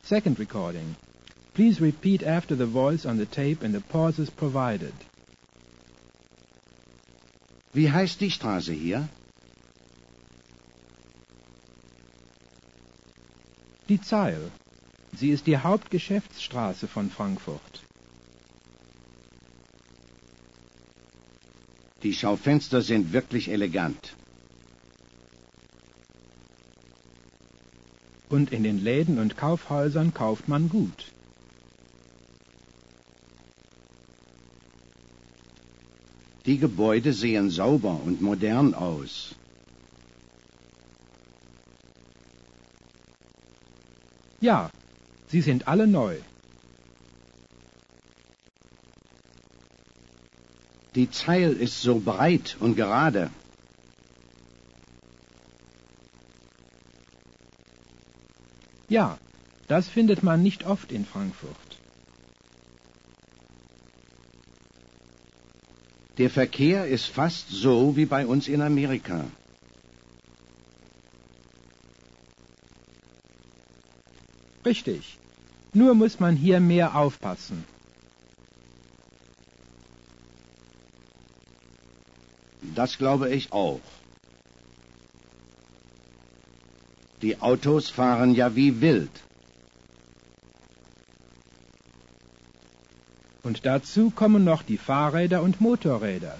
Second recording. Please repeat after the voice on the tape in the pauses provided. Wie heißt die Straße hier? Die Zeil. Sie ist die Hauptgeschäftsstraße von Frankfurt. Die Schaufenster sind wirklich elegant. Und in den Läden und Kaufhäusern kauft man gut. Die Gebäude sehen sauber und modern aus. Ja, sie sind alle neu. Die Zeil ist so breit und gerade. Ja, das findet man nicht oft in Frankfurt. Der Verkehr ist fast so wie bei uns in Amerika. Richtig. Nur muss man hier mehr aufpassen. Das glaube ich auch. Die Autos fahren ja wie wild. Und dazu kommen noch die Fahrräder und Motorräder.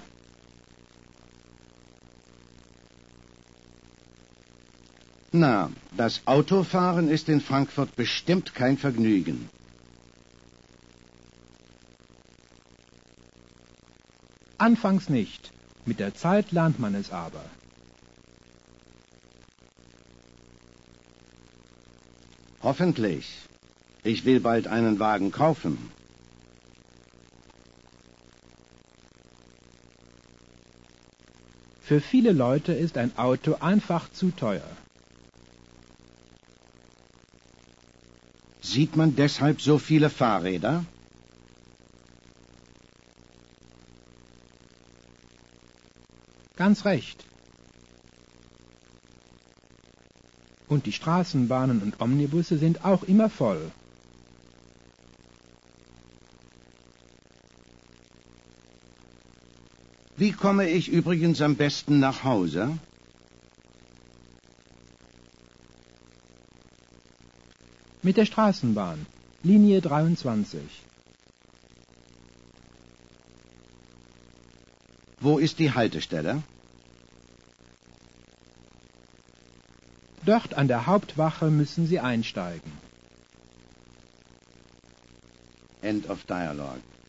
Na, das Autofahren ist in Frankfurt bestimmt kein Vergnügen. Anfangs nicht. Mit der Zeit lernt man es aber. Hoffentlich. Ich will bald einen Wagen kaufen. Für viele Leute ist ein Auto einfach zu teuer. Sieht man deshalb so viele Fahrräder? Ganz recht. Und die Straßenbahnen und Omnibusse sind auch immer voll. Wie komme ich übrigens am besten nach Hause? Mit der Straßenbahn, Linie 23. Wo ist die Haltestelle? Dort an der Hauptwache müssen Sie einsteigen. End of dialogue.